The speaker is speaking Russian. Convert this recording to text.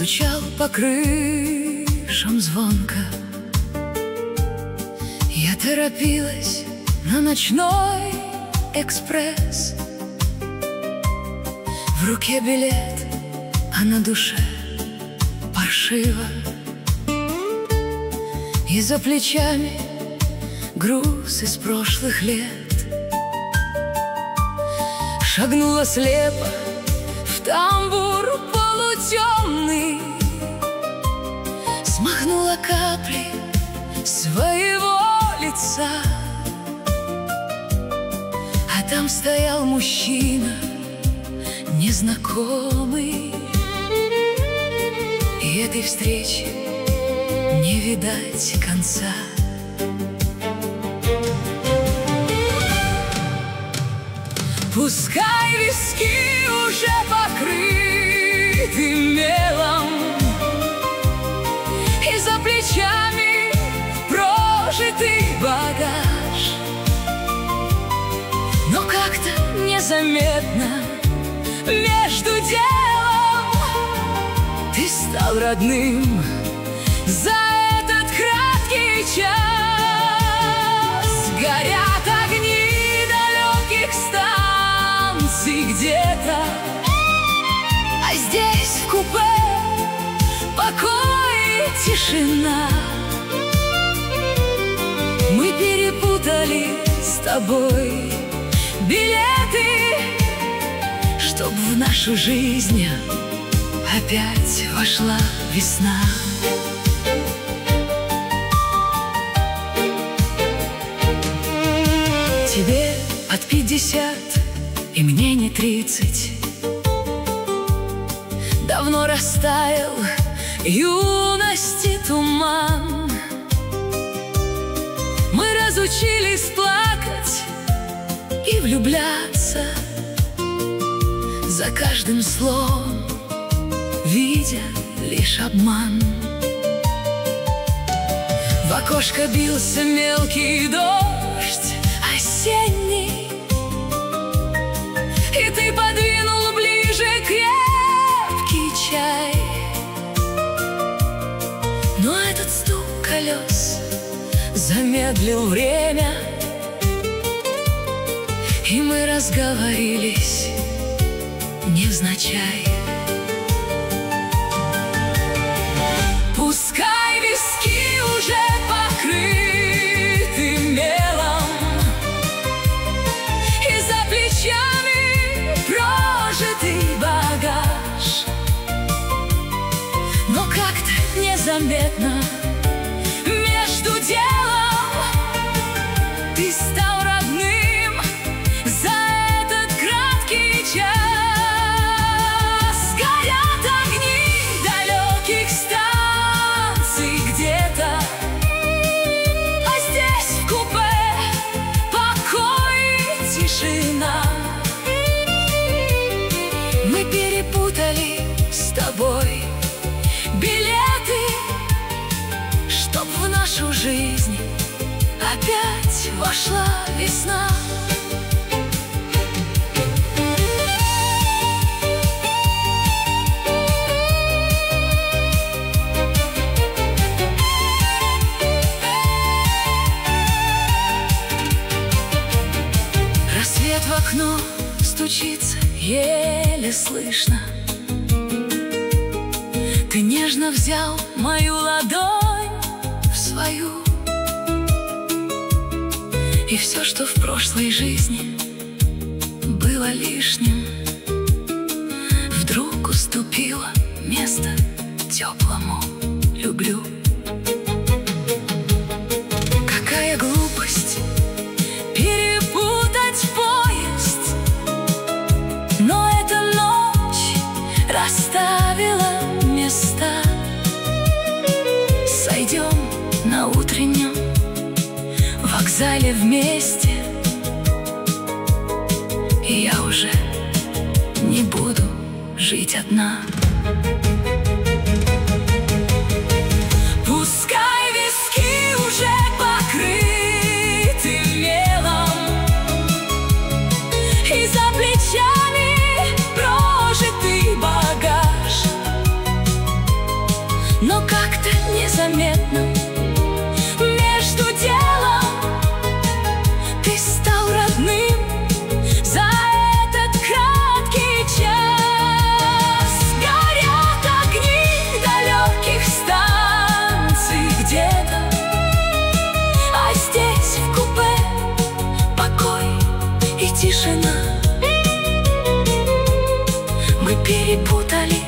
стучал по крышам звонко. Я торопилась на ночной экспресс. В руке билет, а на душе паршиво. И за плечами груз из прошлых лет. Шагнула слепо в тамбур полутемный, смахнула капли своего лица. А там стоял мужчина незнакомый, и этой встречи не видать конца. Пускай виски уже покрыты мелом, и за плечами прожитый багаж, но как-то незаметно между делом ты стал родным за этот краткий час. Горят огни далеких станций где-то, а здесь в купе покой и тишина. Мы перепутали с тобой билеты, чтоб в нашу жизнь опять вошла весна. Тебе под 50, и мне не 30. Давно растаял юности туман. Мы разучились плакать и влюбляться, за каждым словом видя лишь обман. В окошко бился мелкий дождь осенний, и ты подвинул ближе крепкий чай. Но этот стук колес замедлил время, и мы разговорились невзначай. Пускай виски уже покрыты мелом, и за плечами прожитый багаж, но как-то незаметно между делом ты стал родным за этот краткий час. Горят огни далеких станций где-то, а здесь в купе покой и тишина. Мы перепутали с тобой билеты, чтоб в нашу жизнь опять вошла весна. Рассвет в окно стучится еле слышно. Ты нежно взял мою ладонь в свою, и все, что в прошлой жизни было лишним, вдруг уступило место теплому люблю. Какая глупость перепутать поезд, но эта ночь расставила места. Сойдем на утреннем вокзале вместе, и я уже не буду жить одна. Пускай виски уже покрыты мелом, и за плечами прожитый багаж, но как-то незаметно между делом ты стал родным за этот краткий час. Горят огни далеких станций где-то, а здесь в купе покой и тишина. Мы перепутали